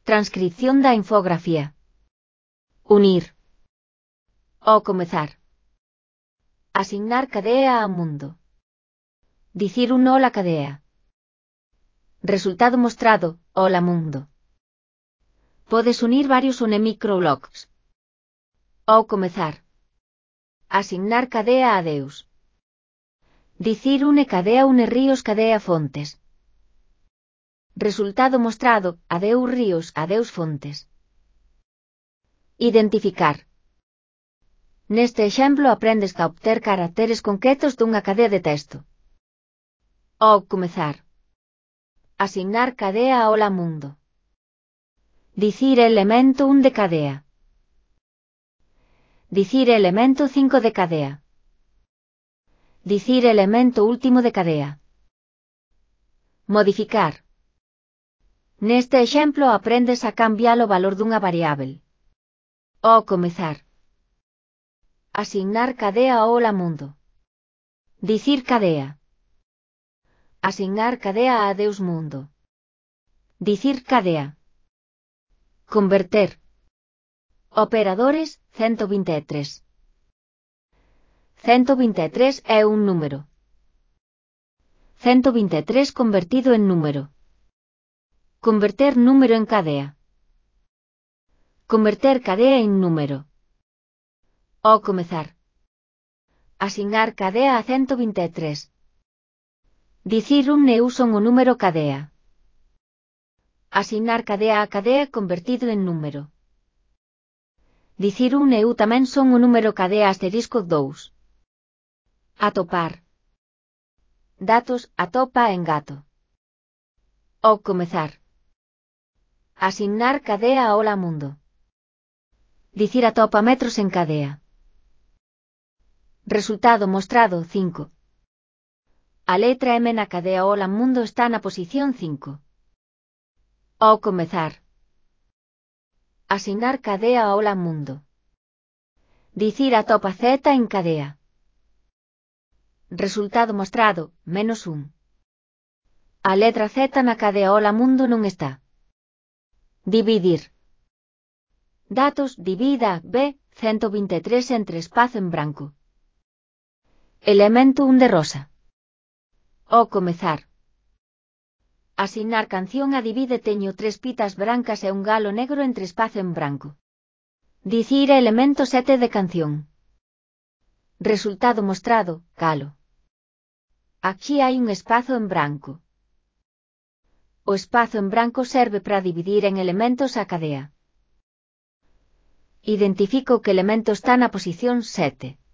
Transcripción da infografía. Unir. Ao comezar. Asignar cadea a mundo. Dicir un hola cadea. Resultado mostrado, hola mundo. Podes unir varios unemicroblocks. Ao comezar. Asignar cadea a Deus. Dicir une cadea une ríos cadea fontes. Resultado mostrado, adeus ríos, adeus fontes. Identificar. Neste exemplo aprendes a obter caracteres concretos dunha cadea de texto. Ao comezar. Asignar cadea a hola mundo. Dicir elemento 1 de cadea. Dicir elemento 5 de cadea. Dicir elemento último de cadea. Modificar. Neste exemplo aprendes a cambiar o valor dunha variável. Ao comezar. Asignar cadea a hola mundo. Dicir cadea. Asignar cadea a Deus mundo. Dicir cadea. Converter. Operadores, 123. 123 é un número. 123 convertido en número. Converter número en cadea. Converter cadea en número. Ao comezar. Asignar cadea a 123. Dicir un neu son o número cadea. Asignar cadea a cadea convertido en número. Dicir un neu tamén son o número cadea asterisco 2. Atopar. Datos atopa en gato. Ao comezar. Asignar cadea a hola mundo. Dicir atopa metros en cadea. Resultado mostrado 5. A letra M na cadea hola mundo está na posición 5. Ao comezar. Asignar cadea a hola mundo. Dicir atopa Z en cadea. Resultado mostrado, -1. A letra Z na cadea hola mundo non está. Dividir. Datos divida B, 123 entre espazo en branco. Elemento 1 de rosa. Ao comezar. Asignar canción a divide teño 3 pitas brancas e un galo negro entre espazo en branco. Dicir elemento 7 de canción. Resultado mostrado, galo. Aquí hai un espazo en branco. O espazo en branco serve para dividir en elementos a cadea. Identifico que elemento está na posición 7.